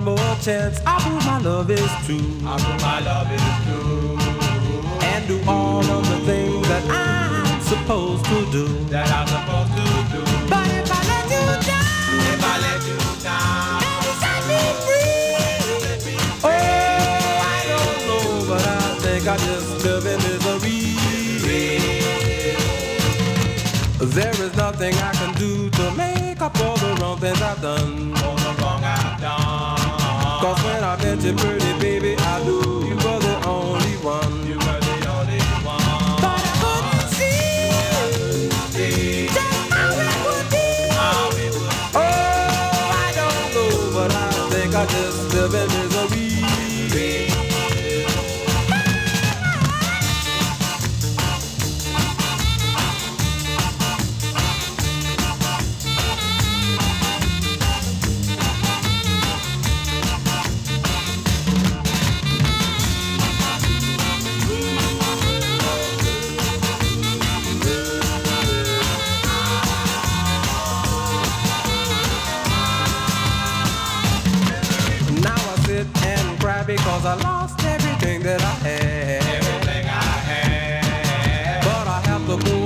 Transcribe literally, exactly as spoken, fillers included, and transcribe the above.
one more chance. I prove my love is true. I prove my love is true. And do all of the things that I'm supposed to do. That I'm supposed to do. But if I let you down, if I let you down, then you set me free. Oh, I don't know, but I think I just live in misery. There is nothing I can do to make up all the wrong things I've done. All the wrong I've done. Cause when I met you, pretty baby, I knew you were the only one. You were the only one. But I couldn't see, see just how it would be. How it would be. Oh, I don't know, but I think I just live in misery. Because I lost everything that I had. Everything I had. But I have to move